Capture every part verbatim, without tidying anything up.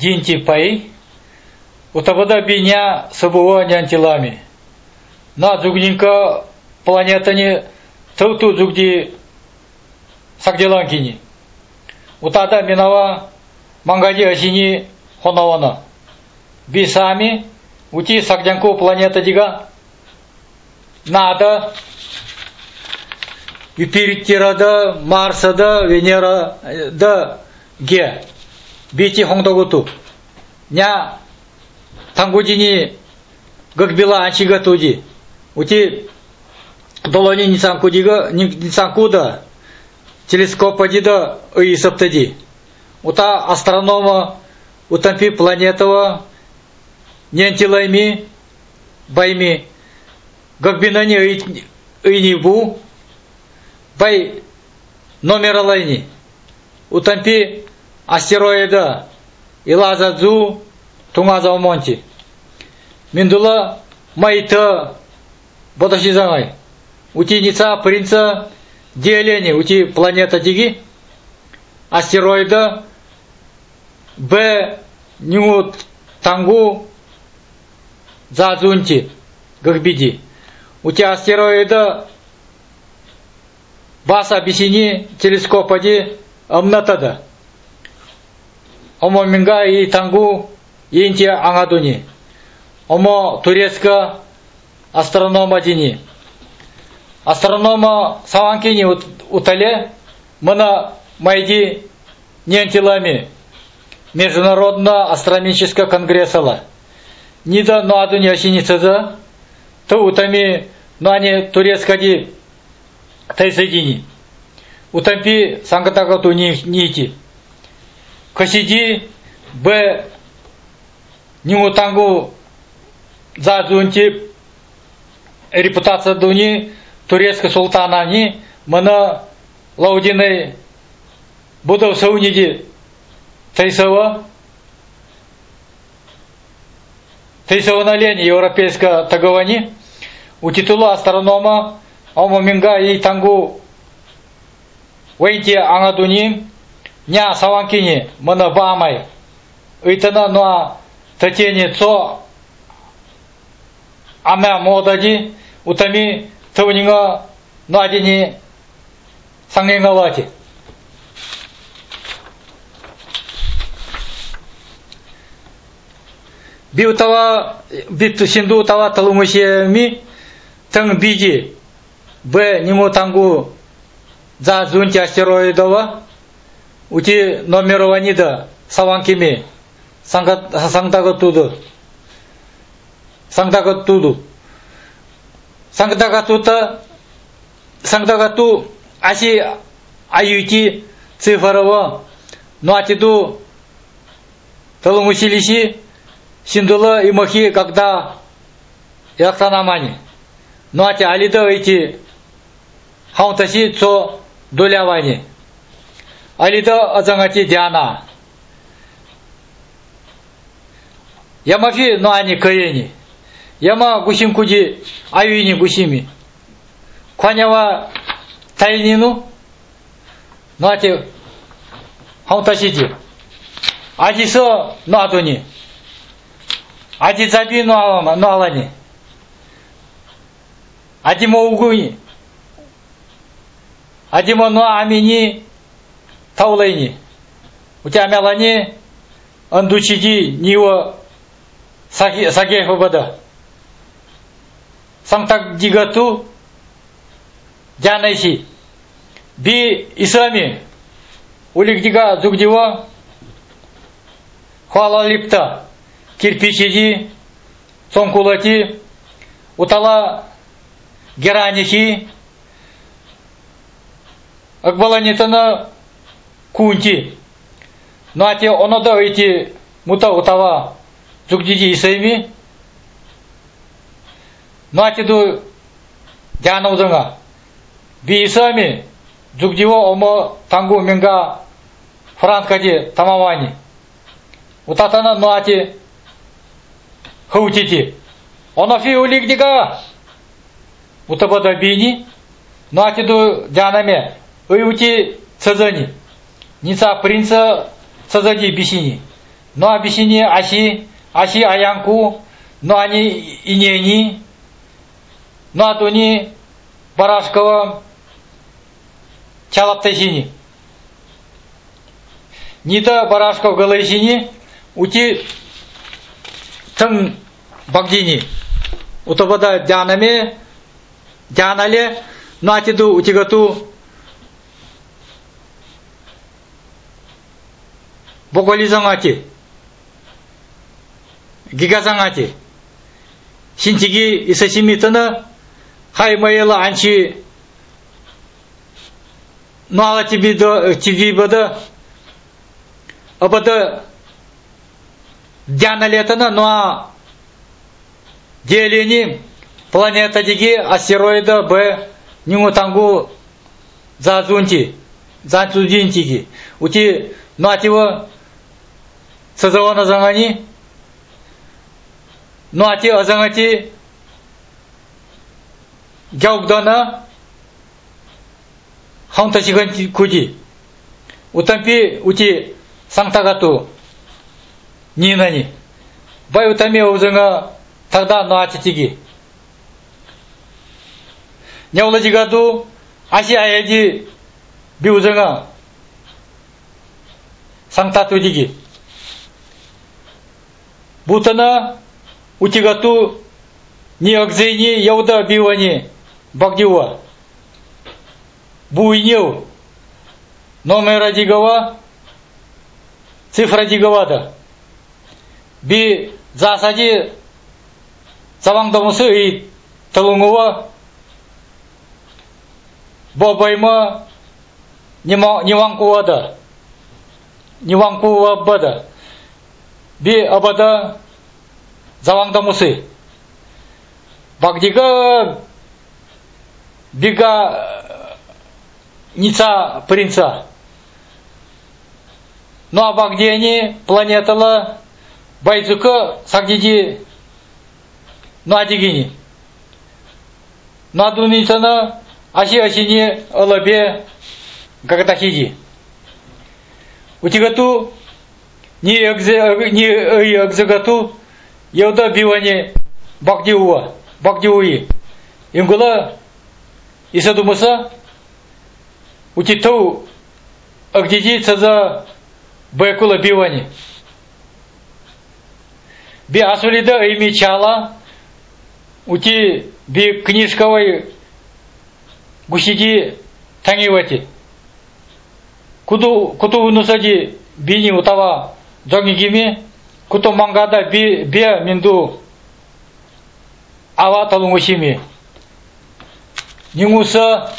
динти пай, утабада биня сабуа нянтилами. На зугнинка планетани тауту зугди сагделанкини. Утада минава мангади асини хонавана. Бисами ути сагдянку планета дига надо Юпитера, Марса, Венера, да, ге. Бити хонгдогуту. Ня тангудини гагбила анчига туди. Ути долони нисанкудига нисанкуда телескопа дида и саптади. Ута астронома утампи планетова нентилайми байми гагбинани ыйнибу бай номералайни утампи астероида илазадзу тунгазаумонти миндула майта бодашизамай ути ница принца делени ути планета диги астероида б ню тангу зазунти гагбиди ути астероида баса бисини телескопади амнатада омо минга и тангу инти ангадуни омо турецка астронома дини астронома саванкини утале мына майди нентилами международная астрономическая конгрессала нида нуадуни асиницада то утами нуани турецкади тайсадини утампи сангатагату нити касиди б нимутангу задунти репутация дуни турецкая султанани мана лаудиной будов сауниди тайсава тайсава на лени европейская таговани у титула астронома омо минга и тангу вейти ангадуни ня саванкини мана бамай итана нуа татени цо амя модади утами тавнинга нуадини сангенгалати биутава бит синду тава талумашеми танг биди б нему тангу за зунти астероидова ути номерованида саванкими сангдагатуду сангдагатуду сангдагатута сангдагату аси аюти цифарова нуатиду талумусилиси синдула имахи когда яхтанамани нуати алида эти хаунтаси цо долявани алида азангати диана ямафи нуани каени яма гусимкуди аюини гусими kwaнява тайнину нуати хаунтасиди адисо нуатуни адизаби нуалани адимо угуни адимо нуамини таулайни у тебя мялани андучиди нио сагефабада сантак дигату джанайси би исами улигдига зугдива хуалалипта кирпичиди сонкулати утала геранихи акбаланитана кунти но ати онода эти мута утава зугдиди исайми но ати ду джанаудanga би исами зугдива омо тангу минга франкади тамавани утатана но ати хаутити онофи улигдига утабада бини но ати ду джанаме уйути цазани ница принца цазади бисини но обещание аси, аси аянку, но они инени, но атуни барашкова чалаптайсини. Нита барашков галайсини, ути тың багдини. Утобада дянаме, дянале, но атиду утигату боголизангати, гигазангати. Синтиги исасимитана, хаймайла анчи, нуала тибибада, абада дяналетана, нуа делени планета диги астероида б нингутангу зазунти, зазудинтиги. Ути нуатива сазавана зангани, нуати азангати гяугдана хаунтасиганти куди. Утампи ути сантагату нинани. Бай утами узанга тогда нуатитиги. Няуладигаду аси аяди биузанга сантатудиги. Бутана утигату ни акзейни яуда бивани багдива. Буйнев номера дигава цифра дигавада. Би засади завангдамусы и талунгова бобайма нивангкувада. Нивангкувабада. Би абада завангдамусы. Багдига бига ница принца. Ну а багдиани планетала байзука сагдиди надигини. Надуницана аси асини алабе гагатахиди. Утигату ни экзегату яуда бивани багдиуа, багдиуи. Имгула исадумаса утитау агдиди цаза байкула бивани. Би асулида ими чала ути би книжковой гусиди тангивати. Куду куту унусади бини утава джогигими куту мангада би бе минду ава талунгусими. Нингуса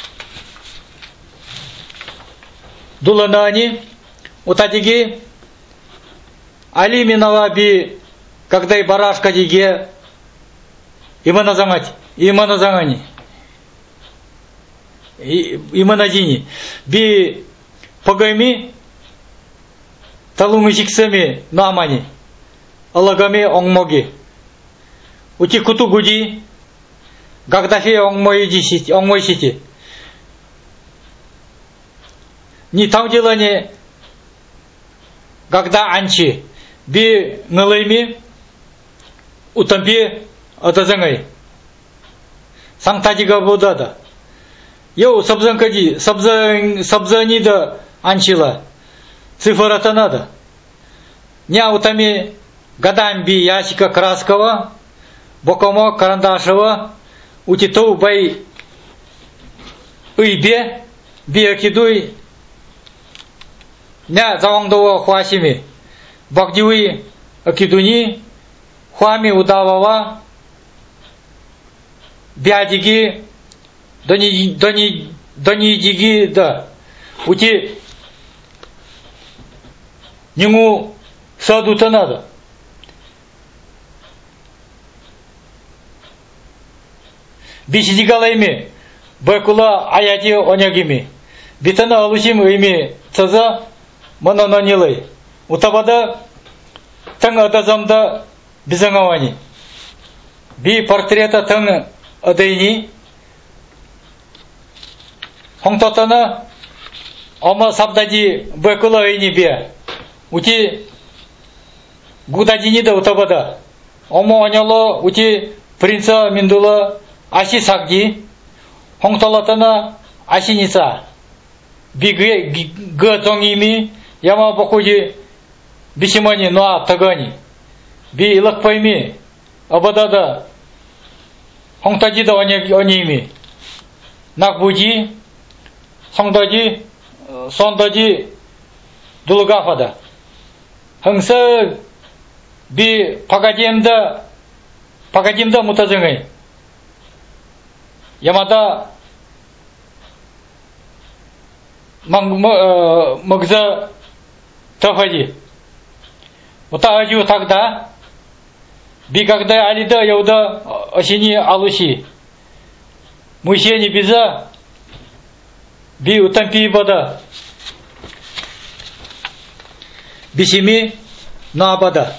дуланани утадиги алиминала би когда и барашка диге иманазангати, иманазангани, иманадини, би пагами талунгусиксами намани, алагами онгмоги, ути куту гуди, гагдафи онгмоидисити, онгмойсити, не там делание, когда анчи, би налайми, утампи атазангай. Сантадига бодада. Йоу сабзанкади, сабзан сабзанида анчила. Цифрата надо. Ня утами гадамби ясика краскова, бокомо карандашева, утиту бай уйбе, биякидуй, ня завангдова хуасими, багдиуи акидуни, хуами удавава, бядиги, дони дони дони диги да, ути ниму садута надо. Бисидигалайми, бакула аяди онягими, битана алусим ими цаза манананилай, утабада тang адазамда бизангавани. Би портрета тang адайни. Хонгтотана ама сабдади бакула ини бе. Ути гудадинида утабада. Омо аняло ути принца миндула аси сагди. Хонталатана асиница. Биге г тонгими яма покуди бисимани ноа тагани. Би илак пойми абадада хонтадида оними. Накбуди 성다지 선다지 둘가파다 항상 비 바가지엠다 바가지엠다 못하정의 야마다 막 먹자 더하지 못하지고 탁다 비각다 알리다 여우다 어신이 알루시 무시니 비자 비 우탄피보다 비심이 나바다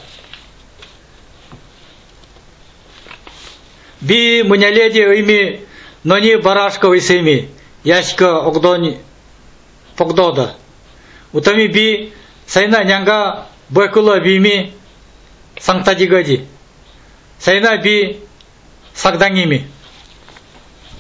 비 문яледи 의미 너니 바라шка 의심이 яшка огдони погдода утами би сайна нянга бойкула бими сантадигади сайна би сагдангими